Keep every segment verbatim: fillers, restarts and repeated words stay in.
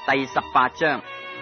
第十八章。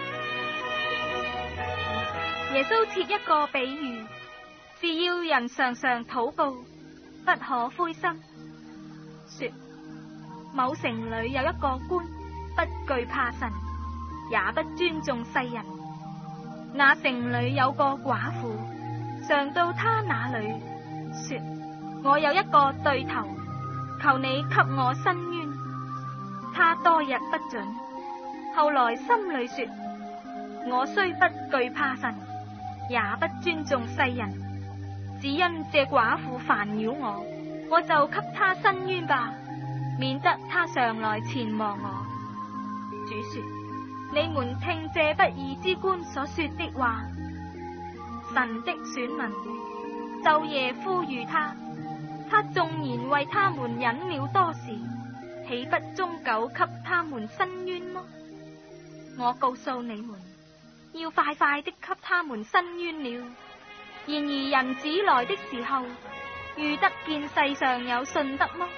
耶穌設一個比喻，是要人常常禱告，不可灰心。說某城裏有一個官，不懼怕神，也不尊重世人。那城裏有個寡婦，常到他那裏，說：我有一個對頭，求你給我伸冤。他多日不准，後來心裏說：我雖不懼怕神，也不尊重世人，只因這寡婦煩擾我，我就給他伸冤吧，免得他常來纏磨我。主說：你們聽這不義之官所說的話。神的選民晝夜呼籲他，他縱然為他們忍了多時，豈不終久給他們伸冤麼？我告訴你們，要快快的給他們伸冤了。然而人子來的時候，遇得見世上有信德麼？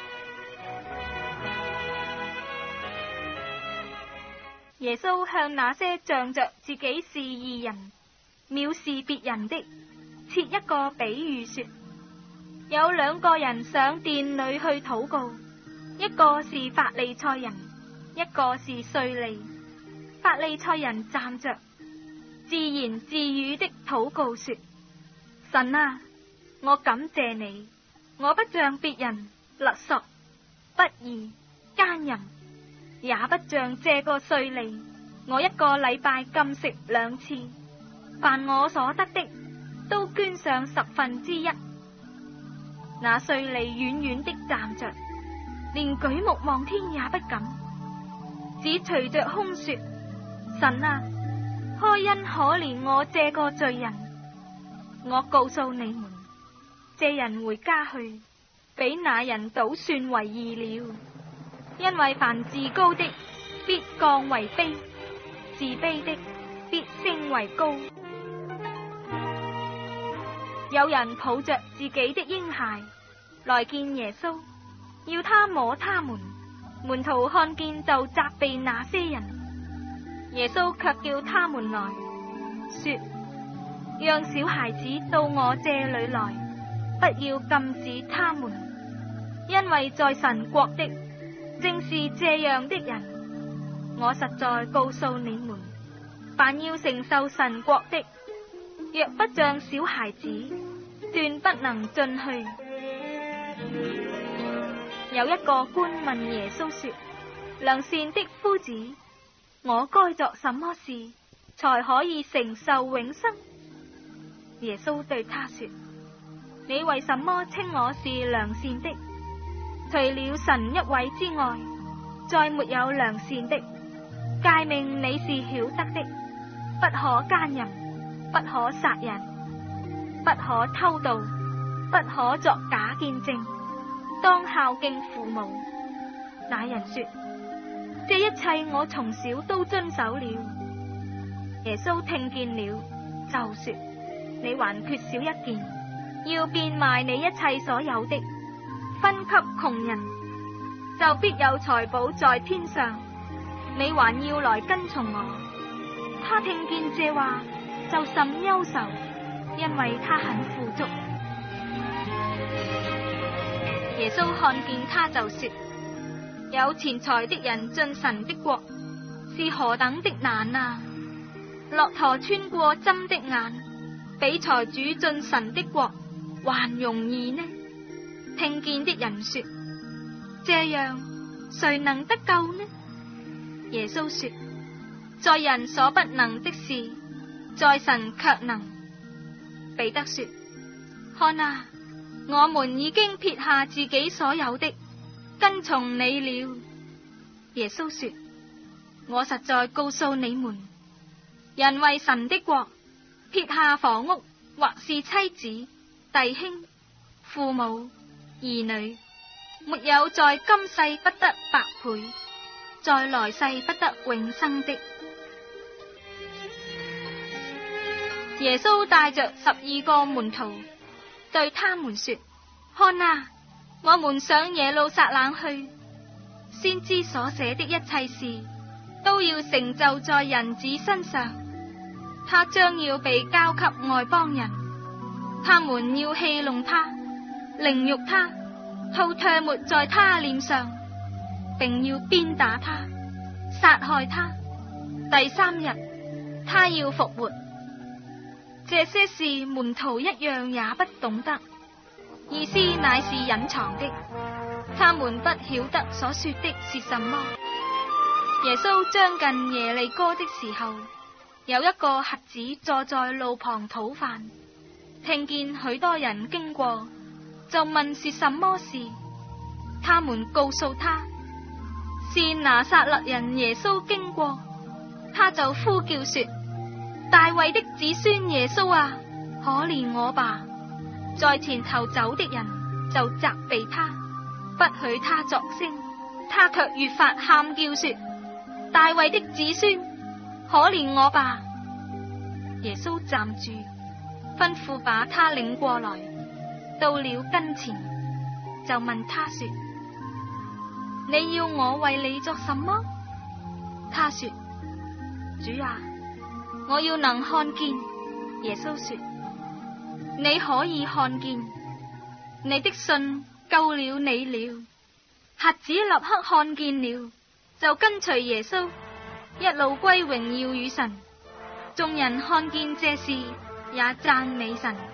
耶穌向那些仗着自己是義人，藐視別人的，設一個比喻說：有兩個人上殿裏去禱告，一個是法利賽人，一個是稅吏。法利賽人站着，自言自語的禱告說：神啊，我感謝你，我不像別人勒索、不義、奸淫，也不像這個稅吏，我一個禮拜禁食兩次，凡我所得的都捐上十分之一。那稅吏遠遠的站着，連舉目望天也不敢，只隨着空說：神啊，開恩可憐我這個罪人。我告訴你們，這人回家去，比那人倒算為義了。因為凡自高的，必降為卑；自卑的，必升為高。有人抱着自己的嬰孩來見耶穌，要他摸他們。門徒看見就責備那些人。耶穌卻叫他們來，說：讓小孩子到我這裏來，不要禁止他們，因為在神國的正是這樣的人。我實在告訴你們，凡要承受神國的，若不像小孩子，斷不能進去。有一個官問耶穌說：良善的夫子，我該作什麼事才可以承受永生？耶穌對他說：你為什麼稱我是良善的？除了神一位之外，再沒有良善的。誡命你是曉得的：不可奸淫，不可殺人，不可偷盜，不可作假見證，當孝敬父母。那人說：這一切我從小都遵守了。耶穌聽見了，就說：你還缺少一件，要變賣你一切所有的，分給窮人，就必有財寶在天上。你還要來跟從我。他聽見這話，就甚憂愁，因為他很富足。耶穌看見他，就說：有錢財的人進神的國是何等的難啊！駱駝穿過針的眼，比財主進神的國還容易呢。聽見的人說：這樣誰能得救呢？耶穌說：在人所不能的事，在神卻能。彼得說：看啊，我們已經撇下自己所有的，跟從你了。耶穌說：我實在告訴你們，人為神的國撇下房屋，或是妻子、弟兄、父母、兒女，沒有在今世不得百倍，在來世不得永生的。耶穌帶着十二個門徒，對他們說：看啊，我們上耶路撒冷去，先知所寫的一切事都要成就在人子身上。他將要被交給外邦人，他們要戲弄他，凌辱他，吐唾沫在他臉上，並要鞭打他，殺害他。第三日，他要復活。這些事門徒一樣也不懂得，意思乃是隱藏的，他們不曉得所說的是什麼。耶穌將近耶利哥的時候，有一個瞎子坐在路旁討飯，聽見許多人經過，就問是什麼事。他們告訴他，是拿撒勒人耶穌經過。他就呼叫說，大衛的子孫耶穌啊，可憐我吧。在前頭走的人就責備他，不許他作聲，他卻越發喊叫說，大衛的子孫，可憐我吧。耶穌站住，吩咐把他領過來，到了跟前，就問他說，你要我為你作什麼？他說，主啊，我要能看見。耶穌說，你可以看見，你的信救了你了。瞎子立刻看見了，就跟隨耶穌，一路歸榮耀與神。眾人看見這事，也讚美神。